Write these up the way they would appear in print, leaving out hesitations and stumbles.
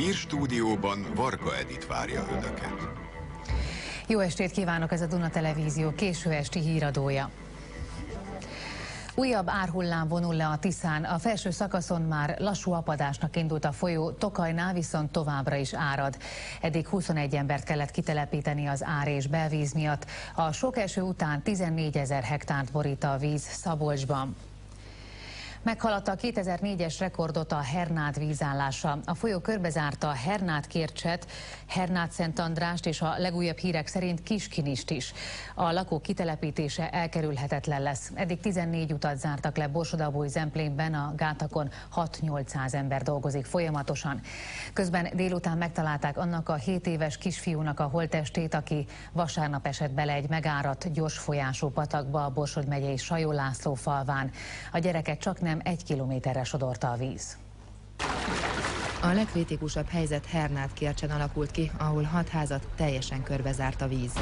hírstúdióban Varga Edit várja önöket. Jó estét kívánok, ez a Duna Televízió késő esti híradója. Újabb árhullám vonul le a Tiszán, a felső szakaszon már lassú apadásnak indult a folyó, Tokajnál viszont továbbra is árad. Eddig 21 embert kellett kitelepíteni az ár és belvíz miatt. A sok eső után 14 000 hektárt borít a víz Szabolcsban. Meghaladta a 2004-es rekordot a Hernád vízállása. A folyó körbezárta a Hernád-Kércset, Hernád-Szentandrást és a legújabb hírek szerint Kiskinist is. A lakók kitelepítése elkerülhetetlen lesz. Eddig 14 utat zártak le Borsod-Abaúj-Zemplénben, a gátakon 6-800 ember dolgozik folyamatosan. Közben délután megtalálták annak a 7 éves kisfiúnak a holttestét, aki vasárnap esett bele egy megáradt, gyors folyású patakba a Borsod megyei Sajó-László falván. A gyereket csak nem 1 kilométerre sodorta a víz. A legkritikusabb helyzet Hernád-Kércsen alakult ki, ahol 6 házat teljesen körbezárt a víz.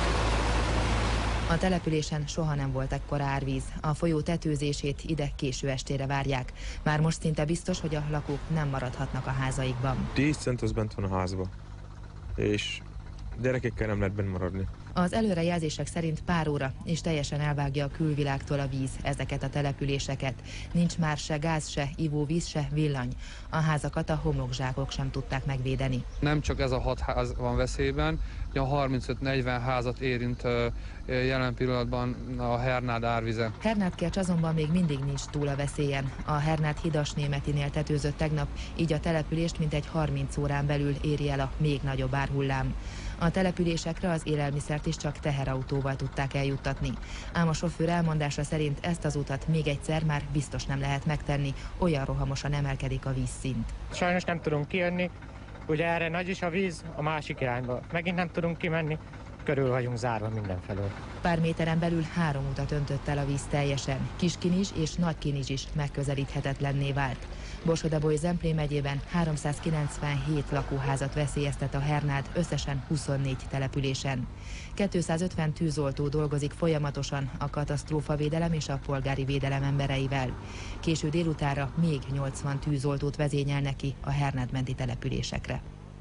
A településen soha nem volt ekkora árvíz. A folyó tetőzését ide késő estére várják. Már most szinte biztos, hogy a lakók nem maradhatnak a házaikban. 10 cent az bent van a házba, és gyerekekkel nem lehet bent maradni. Az előrejelzések szerint pár óra, és teljesen elvágja a külvilágtól a víz ezeket a településeket. Nincs már se gáz, se ivóvíz, se villany. A házakat a homlokzsákok sem tudták megvédeni. Nem csak ez a 6 ház van veszélyben, a 35-40 házat érint jelen pillanatban a Hernád árvize. Hernád-Kercs azonban még mindig nincs túl a veszélyen. A Hernád Hidas-Németinél tetőzött tegnap, így a települést mintegy 30 órán belül éri el a még nagyobb árhullám. A településekre az élelmiszert is csak teherautóval tudták eljuttatni. Ám a sofőr elmondása szerint ezt az utat még egyszer már biztos nem lehet megtenni, olyan rohamosan emelkedik a vízszint. Sajnos nem tudunk kijönni, ugye erre nagy is a víz, a másik irányba megint nem tudunk kimenni, körül vagyunk zárva mindenfelől. Pár méteren belül 3 utat öntött el a víz teljesen. Kiskinizs és Nagykinizs is megközelíthetetlenné vált. Borsod-Abaúj-Zemplén megyében 397 lakóházat veszélyeztet a Hernád összesen 24 településen. 250 tűzoltó dolgozik folyamatosan a katasztrófavédelem és a polgári védelem embereivel. Késő délutánra még 80 tűzoltót vezényelnek ki a Hernád menti településekre.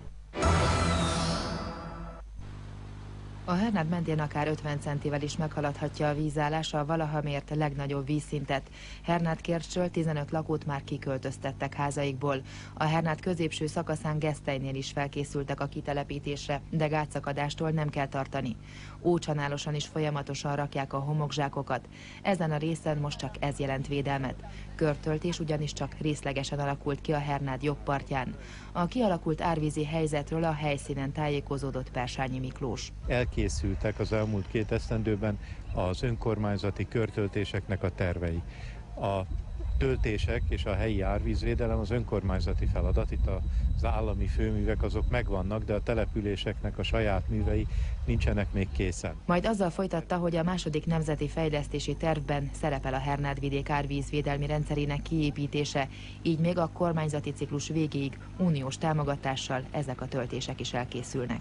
A Hernád mentén akár 50 centivel is meghaladhatja a vízállás a valaha mért legnagyobb vízszintet. Hernád-Kércsről 15 lakót már kiköltöztettek házaikból. A Hernád középső szakaszán Gesztelynél is felkészültek a kitelepítésre, de gátszakadástól nem kell tartani. Ócsanálosan is folyamatosan rakják a homokzsákokat. Ezen a részen most csak ez jelent védelmet. Körtöltés ugyanis csak részlegesen alakult ki a Hernád jobb partján. A kialakult árvízi helyzetről a helyszínen tájékozódott Persányi Miklós. Elkészültek az elmúlt 2 esztendőben az önkormányzati körtöltéseknek a tervei. A töltések és a helyi árvízvédelem az önkormányzati feladat, itt az állami főművek azok megvannak, de a településeknek a saját művei nincsenek még készen. Majd azzal folytatta, hogy a második nemzeti fejlesztési tervben szerepel a Hernád vidék árvízvédelmi rendszerének kiépítése, így még a kormányzati ciklus végéig uniós támogatással ezek a töltések is elkészülnek.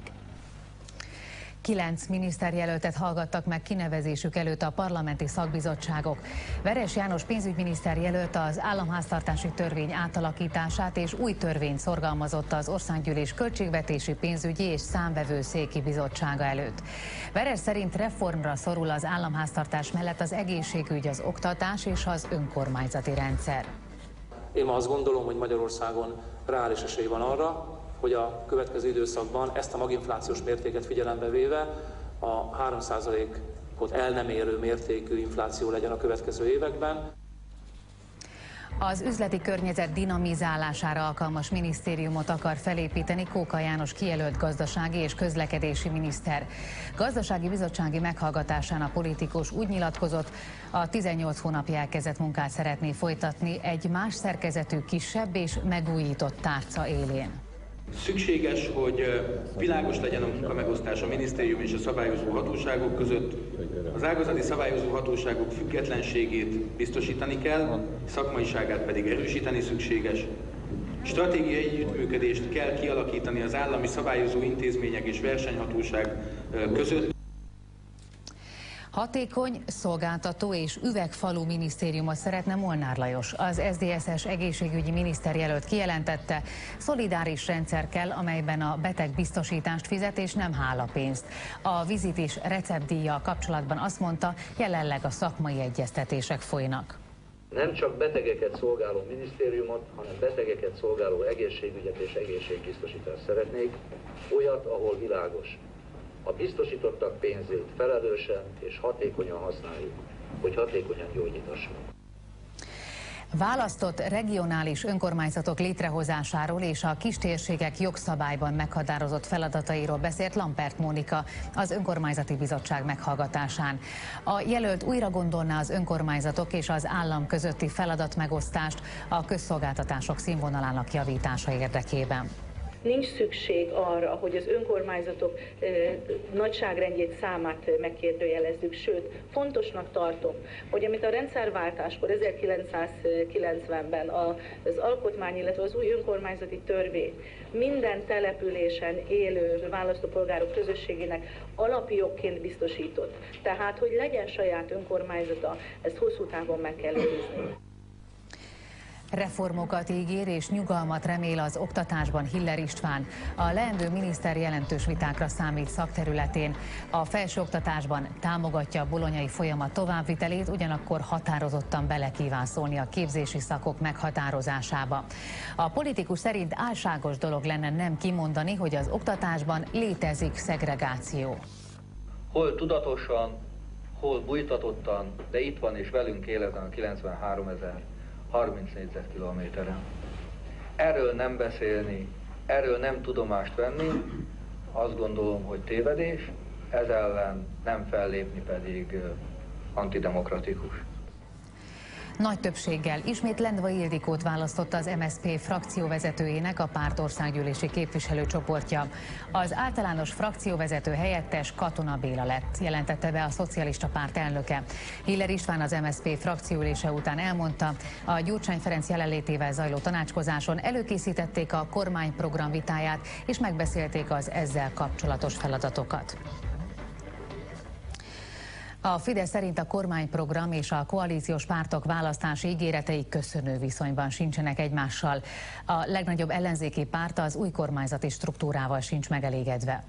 9 miniszterjelöltet hallgattak meg kinevezésük előtt a parlamenti szakbizottságok. Veres János pénzügyminiszter jelölt az államháztartási törvény átalakítását és új törvényt szorgalmazott az Országgyűlés Költségvetési, Pénzügyi és Számvevőszéki Bizottsága előtt. Veres szerint reformra szorul az államháztartás mellett az egészségügy, az oktatás és az önkormányzati rendszer. Én ma azt gondolom, hogy Magyarországon reális esély van arra, hogy a következő időszakban ezt a maginflációs mértéket figyelembe véve a 3%-ot el nem érő mértékű infláció legyen a következő években. Az üzleti környezet dinamizálására alkalmas minisztériumot akar felépíteni Kóka János kijelölt gazdasági és közlekedési miniszter. Gazdasági bizottsági meghallgatásán a politikus úgy nyilatkozott, a 18 hónapja elkezdett munkát szeretné folytatni egy más szerkezetű, kisebb és megújított tárca élén. Szükséges, hogy világos legyen a munkamegosztás a minisztérium és a szabályozó hatóságok között. Az ágazati szabályozó hatóságok függetlenségét biztosítani kell, szakmaiságát pedig erősíteni szükséges. Stratégiai együttműködést kell kialakítani az állami szabályozó intézmények és versenyhatóság között. Hatékony, szolgáltató és üvegfalú minisztériumot szeretne Molnár Lajos. Az SZDSZ-es egészségügyi miniszterjelölt kijelentette, szolidáris rendszer kell, amelyben a beteg biztosítást fizet és nem hálapénzt. A vizit és receptdíjjal kapcsolatban azt mondta, jelenleg a szakmai egyeztetések folynak. Nem csak betegeket szolgáló minisztériumot, hanem betegeket szolgáló egészségügyet és egészségbiztosítást szeretnék, olyat, ahol világos. A biztosítottak pénzét felelősen és hatékonyan használjuk, hogy hatékonyan gyógyíthassunk. Választott regionális önkormányzatok létrehozásáról és a kistérségek jogszabályban meghatározott feladatairól beszélt Lampert Mónika az önkormányzati bizottság meghallgatásán. A jelölt újra gondolná az önkormányzatok és az állam közötti feladatmegosztást a közszolgáltatások színvonalának javítása érdekében. Nincs szükség arra, hogy az önkormányzatok nagyságrendjét, számát megkérdőjelezzük, sőt, fontosnak tartom, hogy amit a rendszerváltáskor 1990-ben az alkotmány, illetve az új önkormányzati törvény minden településen élő választópolgárok közösségének alapjogként biztosított. Tehát, hogy legyen saját önkormányzata, ezt hosszú távon meg kell őrizni. Reformokat ígér és nyugalmat remél az oktatásban Hiller István. A leendő miniszter jelentős vitákra számít szakterületén. A felsőoktatásban támogatja a bolonyai folyamat továbbvitelét, ugyanakkor határozottan bele kíván szólni a képzési szakok meghatározásába. A politikus szerint álságos dolog lenne nem kimondani, hogy az oktatásban létezik szegregáció. Hol tudatosan, hol bújtatottan, de itt van és velünk él ezen a 93 000 30 négyzetkilométeren. Erről nem beszélni, erről nem tudomást venni, azt gondolom, hogy tévedés, ez ellen nem fellépni pedig antidemokratikus. Nagy többséggel ismét Lendvai Ildikót választotta az MSZP frakcióvezetőjének a párt országgyűlési képviselőcsoportja. Az általános frakcióvezető helyettes Katona Béla lett, jelentette be a Szocialista Párt elnöke. Hiller István az MSZP frakcióülése után elmondta, a Gyurcsány Ferenc jelenlétével zajló tanácskozáson előkészítették a kormányprogram vitáját és megbeszélték az ezzel kapcsolatos feladatokat. A Fidesz szerint a kormányprogram és a koalíciós pártok választási ígéretei köszönő viszonyban sincsenek egymással. A legnagyobb ellenzéki párt az új kormányzati struktúrával sincs megelégedve.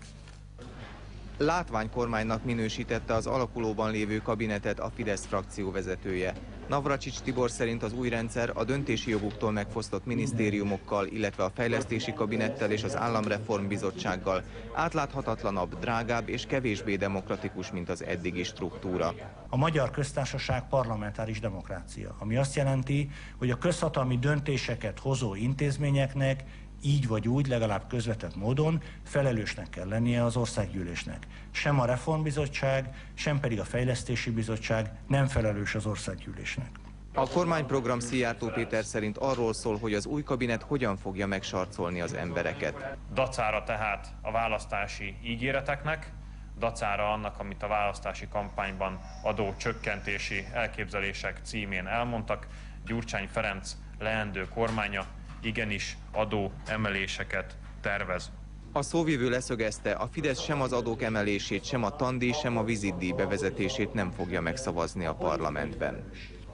Látványkormánynak minősítette az alakulóban lévő kabinetet a Fidesz frakció vezetője. Navracsics Tibor szerint az új rendszer a döntési joguktól megfosztott minisztériumokkal, illetve a fejlesztési kabinettel és az államreformbizottsággal átláthatatlanabb, drágább és kevésbé demokratikus, mint az eddigi struktúra. A Magyar Köztársaság parlamentáris demokrácia, ami azt jelenti, hogy a közhatalmi döntéseket hozó intézményeknek így vagy úgy, legalább közvetett módon felelősnek kell lennie az országgyűlésnek. Sem a Reformbizottság, sem pedig a Fejlesztési Bizottság nem felelős az országgyűlésnek. A kormányprogram Szijjártó Péter szerint arról szól, hogy az új kabinet hogyan fogja megsarcolni az embereket. Dacára tehát a választási ígéreteknek, dacára annak, amit a választási kampányban adó csökkentési elképzelések címén elmondtak, Gyurcsány Ferenc leendő kormánya igenis adó emeléseket tervez. A szóvivő leszögezte, a Fidesz sem az adók emelését, sem a tandíj, sem a vizitdíj bevezetését nem fogja megszavazni a parlamentben.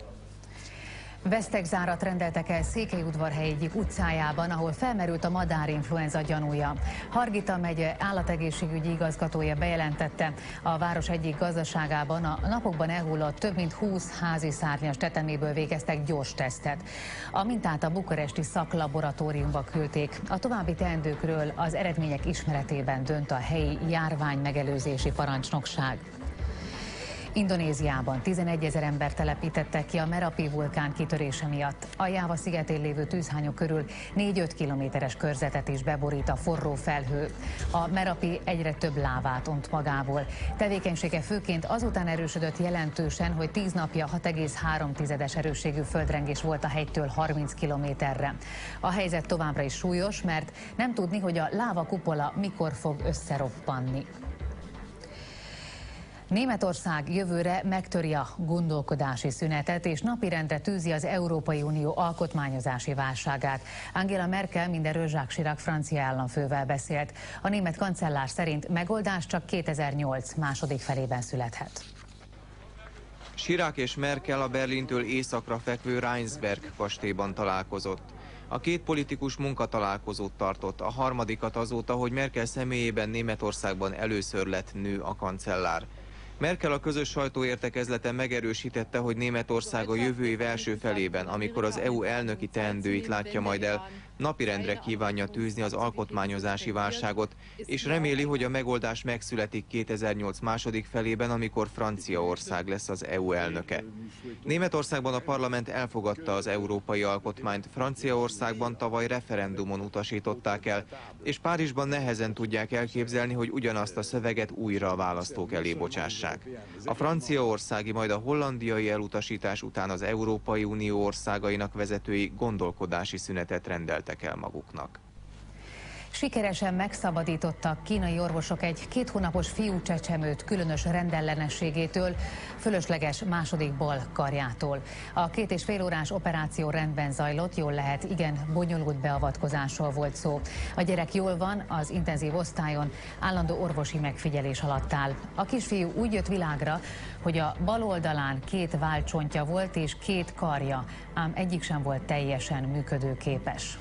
Vesztegzárat rendeltek el Székelyudvarhely egyik utcájában, ahol felmerült a madárinfluenza gyanúja. Hargita megye állategészségügyi igazgatója bejelentette, a város egyik gazdaságában a napokban elhullott több mint 20 házi szárnyas teteméből végeztek gyors tesztet. A mintát a bukaresti szaklaboratóriumba küldték. A további teendőkről az eredmények ismeretében dönt a helyi járványmegelőzési parancsnokság. Indonéziában 11 000 ember telepítettek ki a Merapi vulkán kitörése miatt. A Jáva szigetén lévő tűzhányok körül 4-5 kilométeres körzetet is beborít a forró felhő. A Merapi egyre több lávát ont magából. Tevékenysége főként azután erősödött jelentősen, hogy 10 napja 6,3-es erősségű földrengés volt a hegytől 30 kilométerre. A helyzet továbbra is súlyos, mert nem tudni, hogy a láva kupola mikor fog összeroppanni. Németország jövőre megtöri a gondolkodási szünetet és napirendre tűzi az Európai Unió alkotmányozási válságát. Angela Merkel mindenről Jacques Chirac francia államfővel beszélt. A német kancellár szerint megoldás csak 2008 második felében születhet. Chirac és Merkel a Berlintől északra fekvő Rheinsberg kastélyban találkozott. A két politikus munkatalálkozót tartott, a harmadikat azóta, hogy Merkel személyében Németországban először lett nő a kancellár. Merkel a közös sajtóértekezleten megerősítette, hogy Németország a jövő év első felében, amikor az EU elnöki teendőit látja majd el, napirendre kívánja tűzni az alkotmányozási válságot, és reméli, hogy a megoldás megszületik 2008 második felében, amikor Franciaország lesz az EU elnöke. Németországban a parlament elfogadta az európai alkotmányt, Franciaországban tavaly referendumon utasították el, és Párizsban nehezen tudják elképzelni, hogy ugyanazt a szöveget újra a választók elé bocsássák. A franciaországi, majd a hollandiai elutasítás után az Európai Unió országainak vezetői gondolkodási szünetet rendeltek el maguknak. Sikeresen megszabadítottak kínai orvosok egy 2 hónapos fiú csecsemőt különös rendellenességétől, fölösleges második bal karjától. A 2,5 órás operáció rendben zajlott, jól lehet, igen bonyolult beavatkozásról volt szó. A gyerek jól van, az intenzív osztályon állandó orvosi megfigyelés alatt áll. A kisfiú úgy jött világra, hogy a bal oldalán 2 vállcsontja volt és 2 karja, ám egyik sem volt teljesen működőképes.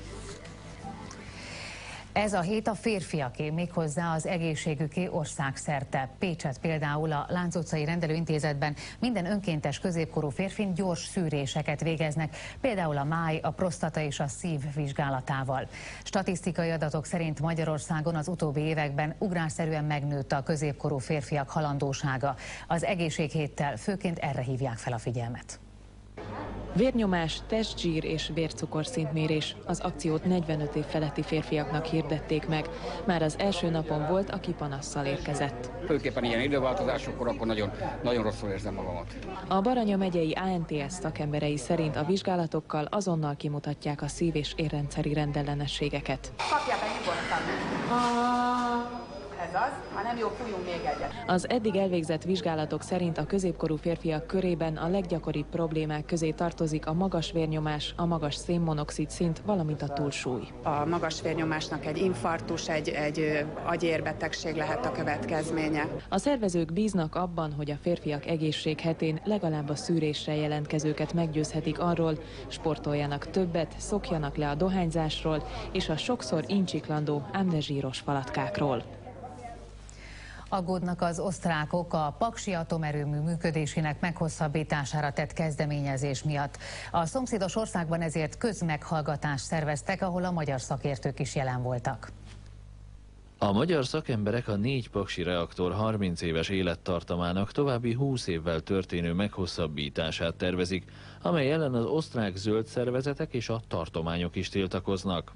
Ez a hét a férfiaké, méghozzá az egészségüké országszerte. Pécset például a Lánc utcai rendelőintézetben minden önkéntes középkorú férfin gyors szűréseket végeznek, például a máj, a prostata és a szív vizsgálatával. Statisztikai adatok szerint Magyarországon az utóbbi években ugrásszerűen megnőtt a középkorú férfiak halandósága. Az egészséghéttel főként erre hívják fel a figyelmet. Vérnyomás, testzsír és vércukorszintmérés. Az akciót 45 év feletti férfiaknak hirdették meg. Már az első napon volt, aki panasszal érkezett. Főképpen ilyen időváltozásokkor akkor nagyon rosszul érzem magamat. A Baranya megyei ANTS szakemberei szerint a vizsgálatokkal azonnal kimutatják a szív- és érrendszeri rendellenességeket. Kapja be nyugodtan. Ez az, ha nem jó, fújjunk még egyet. Az eddig elvégzett vizsgálatok szerint a középkorú férfiak körében a leggyakoribb problémák közé tartozik a magas vérnyomás, a magas szénmonoxid szint, valamint a túlsúly. A magas vérnyomásnak egy infarktus, egy agyérbetegség lehet a következménye. A szervezők bíznak abban, hogy a férfiak egészséghetén legalább a szűrésre jelentkezőket meggyőzhetik arról, sportoljanak többet, szokjanak le a dohányzásról és a sokszor incsiklandó, ám de zsíros falatkákról. Aggódnak az osztrákok a paksi atomerőmű működésének meghosszabbítására tett kezdeményezés miatt. A szomszédos országban ezért közmeghallgatást szerveztek, ahol a magyar szakértők is jelen voltak. A magyar szakemberek a 4 paksi reaktor 30 éves élettartamának további 20 évvel történő meghosszabbítását tervezik, amely ellen az osztrák zöld szervezetek és a tartományok is tiltakoznak.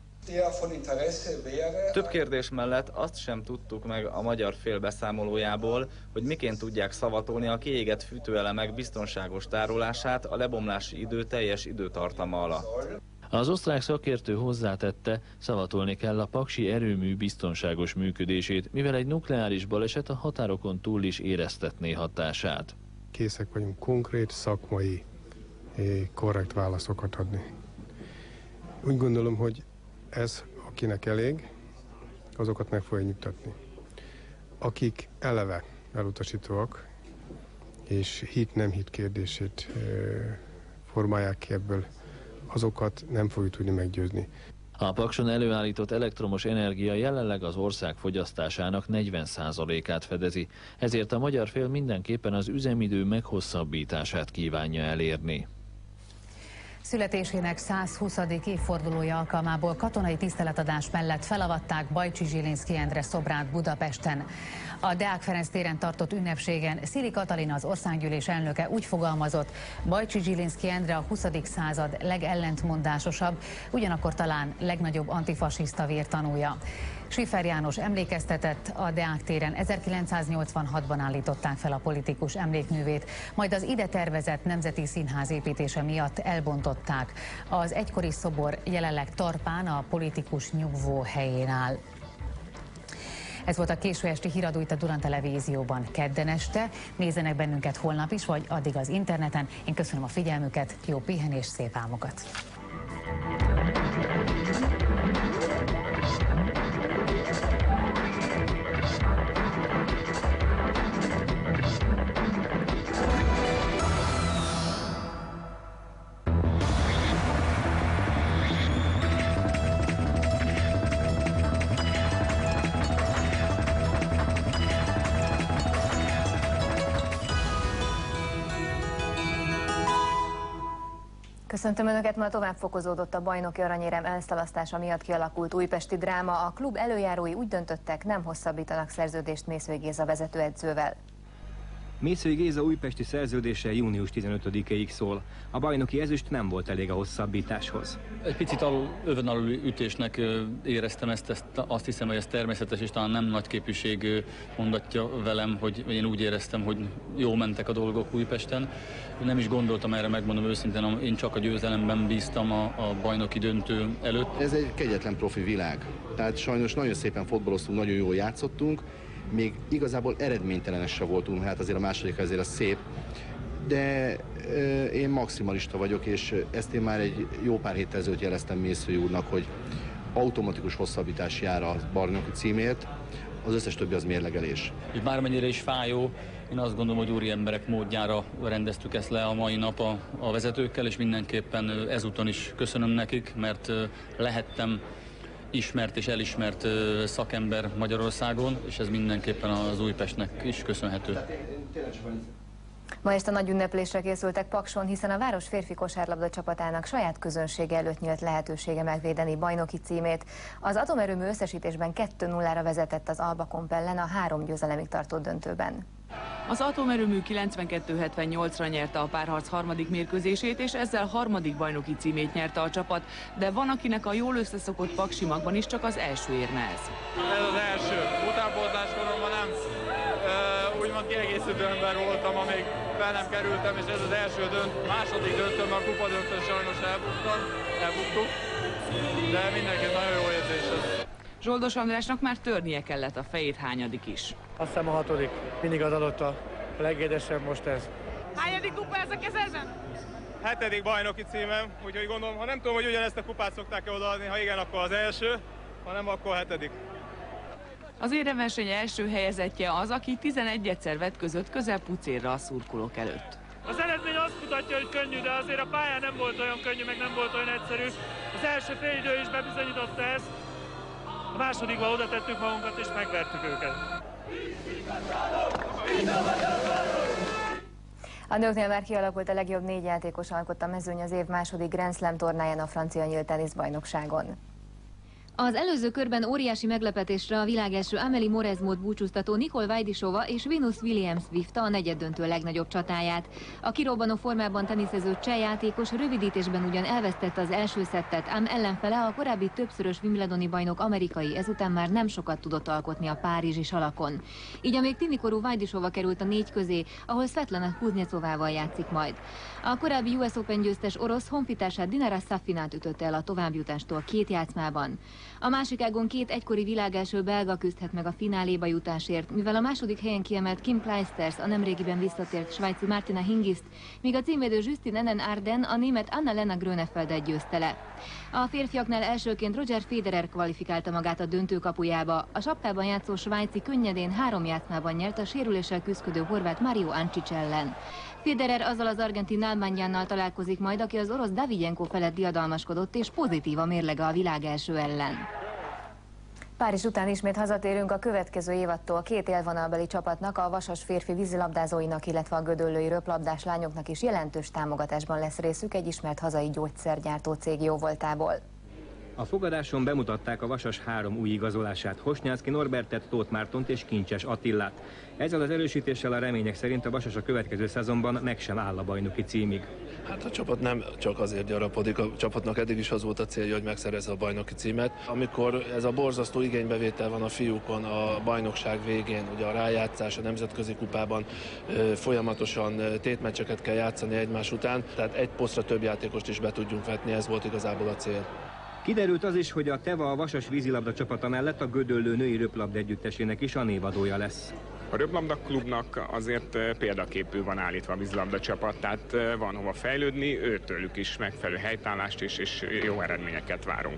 Több kérdés mellett azt sem tudtuk meg a magyar fél beszámolójából, hogy miként tudják szavatolni a kiégett fűtőelemek biztonságos tárolását a lebomlási idő teljes időtartama alatt. Az osztrák szakértő hozzátette, szavatolni kell a paksi erőmű biztonságos működését, mivel egy nukleáris baleset a határokon túl is éreztetné hatását. Készek vagyunk konkrét, szakmai, korrekt válaszokat adni. Úgy gondolom, hogy ez, akinek elég, azokat meg fogja nyugtatni. Akik eleve elutasítóak, és hit-nem hit kérdését formálják ki ebből, azokat nem fogjuk tudni meggyőzni. A Pakson előállított elektromos energia jelenleg az ország fogyasztásának 40%-át fedezi, ezért a magyar fél mindenképpen az üzemidő meghosszabbítását kívánja elérni. Születésének 120. évfordulója alkalmából katonai tiszteletadás mellett felavatták Bajcsy Zsilinszky Endre szobrát Budapesten. A Deák Ferenc téren tartott ünnepségen Szili Katalin, az országgyűlés elnöke úgy fogalmazott, Bajcsy Zsilinszky Endre a 20. század legellentmondásosabb, ugyanakkor talán legnagyobb antifasiszta vértanúja. Schiffer János emlékeztetett, a Deák téren 1986-ban állították fel a politikus emlékművét, majd az ide tervezett Nemzeti Színház építése miatt elbontották. Az egykori szobor jelenleg Tarpán, a politikus nyugvó helyén áll. Ez volt a késő esti híradó itt a Durán Televízióban kedden este. Nézzenek bennünket holnap is, vagy addig az interneten. Én köszönöm a figyelmüket, jó pihenés, szép álmokat! Köszöntöm Önöket, ma tovább fokozódott a bajnoki aranyérem elszalasztása miatt kialakult újpesti dráma. A klub előjárói úgy döntöttek, nem hosszabbítanak szerződést Mészői Géza vezetőedzővel. Mészői Géza újpesti szerződése június 15-ig szól. A bajnoki ezüst nem volt elég a hosszabbításhoz. Egy picit övön aluli ütésnek éreztem ezt, azt hiszem, hogy ez természetes, és talán nem nagy képűség mondatja velem, hogy én úgy éreztem, hogy jól mentek a dolgok Újpesten. Nem is gondoltam erre, megmondom őszintén, én csak a győzelemben bíztam a bajnoki döntő előtt. Ez egy kegyetlen profi világ, tehát sajnos nagyon szépen fotbaloztunk, nagyon jól játszottunk, még igazából eredménytelenes se voltunk, hát azért a második azért az szép, de én maximalista vagyok, és ezt én már egy jó pár héttel ezelőtt jeleztem Mészői úrnak, hogy automatikus hosszabbítás jár a bajnoki címért, az összes többi az mérlegelés. És bármennyire is fájó, én azt gondolom, hogy úri emberek módjára rendeztük ezt le a mai nap a vezetőkkel, és mindenképpen ezúton is köszönöm nekik, mert lehettem ismert és elismert szakember Magyarországon, és ez mindenképpen az Újpestnek is köszönhető. Ma este nagy ünneplésre készültek Pakson, hiszen a város férfi kosárlabda csapatának saját közönsége előtt nyílt lehetősége megvédeni bajnoki címét. Az atomerőmű összesítésben 2-0-ra vezetett az Albakon ellen a 3 győzelemig tartó döntőben. Az atomerőmű 92-78-ra nyerte a párharc harmadik mérkőzését, és ezzel harmadik bajnoki címét nyerte a csapat, de van, akinek a jól összeszokott Paksi Magban is csak az első érme ez. Ez az első. Utánpótlás koromban nem úgymond kiegészítő ember voltam, amíg fel nem kerültem, és ez az első második döntőm, a kupa döntő sajnos elbuktuk, de mindenki nagyon jó érzés ez. Zsoldos Andrásnak már törnie kellett a fejét, hányadik is. Azt hiszem a 6. Mindig az adott a legédesebb most ez. Hányadik kupa ez a kezedben? 7. bajnoki címem, úgyhogy gondolom, ha nem tudom, hogy ugyanezt a kupát szokták-e odaadni, ha igen, akkor az első, ha nem, akkor 7. Az éremverseny első helyezettje az, aki 11-szer vetközött közel pucérra a szurkolók előtt. Az eredmény azt mutatja, hogy könnyű, de azért a pályán nem volt olyan könnyű, meg nem volt olyan egyszerű. Az első félidő is bebizonyította ezt. A másodikban oda tettük magunkat, és megvertük őket. A nőknél már kialakult a legjobb 4 játékos alkotta mezőny az év második Grand Slam tornáján a francia nyílt teniszbajnokságon. Az előző körben óriási meglepetésre a világ első Amélie Mauresmot búcsúztató Nicole Vajdisova és Venus Williams vívta a negyeddöntő legnagyobb csatáját. A kirobbanó formában teniszező cseh játékos rövidítésben ugyan elvesztette az első szettet, ám ellenfele a korábbi többszörös Wimbledoni bajnok amerikai ezután már nem sokat tudott alkotni a párizsi salakon. Így a még tinikorú Vajdisova került a 4 közé, ahol Svetlana Kuznecovával játszik majd. A korábbi US Open győztes orosz honfitársát Dinara Safinát ütötte el a továbbjutástól 2 játszmában. A másik ágon 2 egykori világelső belga küzdhet meg a fináléba jutásért, mivel a második helyen kiemelt Kim Clijsters a nemrégiben visszatért svájci Martina Hingiszt, míg a címvédő Justin Enen Arden a német Anna-Lena Grönefeldet győzte le. A férfiaknál elsőként Roger Federer kvalifikálta magát a döntőkapujába. A sapkában játszó svájci könnyedén 3 játszmában nyert a sérüléssel küzdködő horvát Mario Ancic ellen. Federer azzal az argentin Almanyánnal találkozik majd, aki az orosz Davidenko felett diadalmaskodott, és pozitív a mérlege a világelső ellen. Párizs után ismét hazatérünk a következő évadtól. 2 élvonalbeli csapatnak, a vasas férfi vízilabdázóinak, illetve a gödöllői röplabdás lányoknak is jelentős támogatásban lesz részük egy ismert hazai gyógyszergyártó cég jóvoltából. A fogadáson bemutatták a Vasas 3 új igazolását, Hosnyánszky Norbertet, Tóth Mártont és Kincses Attillát. Ezzel az erősítéssel a remények szerint a Vasas a következő szezonban meg sem áll a bajnoki címig. Hát a csapat nem csak azért gyarapodik, a csapatnak eddig is az volt a célja, hogy megszerezze a bajnoki címet. Amikor ez a borzasztó igénybevétel van a fiúkon a bajnokság végén, ugye a rájátszás a nemzetközi kupában folyamatosan tétmeccseket kell játszani egymás után, tehát egy posztra több játékost is be tudjunk vetni, ez volt igazából a cél. Kiderült az is, hogy a Teva a Vasas vízilabda csapata mellett a Gödöllő női röplabda együttesének is a névadója lesz. A röplabda klubnak azért példaképű van állítva a vízilabda csapat, tehát van hova fejlődni, őtőlük is megfelelő helytállást és jó eredményeket várunk.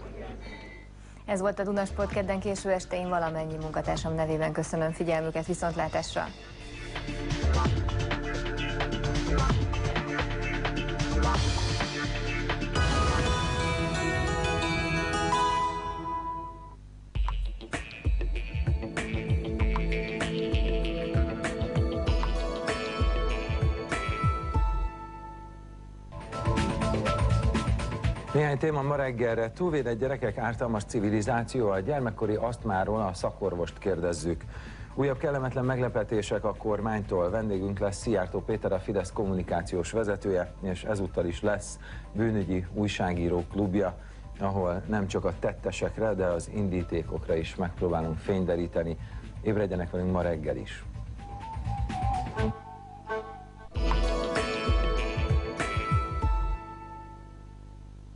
Ez volt a Dunasport kedden késő este, én valamennyi munkatársam nevében köszönöm figyelmüket, viszontlátásra! Néhány téma ma reggelre. Túlvédett gyerekek ártalmas civilizáció, a gyermekkori asztmáról a szakorvost kérdezzük. Újabb kellemetlen meglepetések a kormánytól. Vendégünk lesz Szijjártó Péter, a Fidesz kommunikációs vezetője, és ezúttal is lesz bűnügyi újságírók klubja, ahol nem csak a tettesekre, de az indítékokra is megpróbálunk fényt deríteni. Ébredjenek velünk ma reggel is!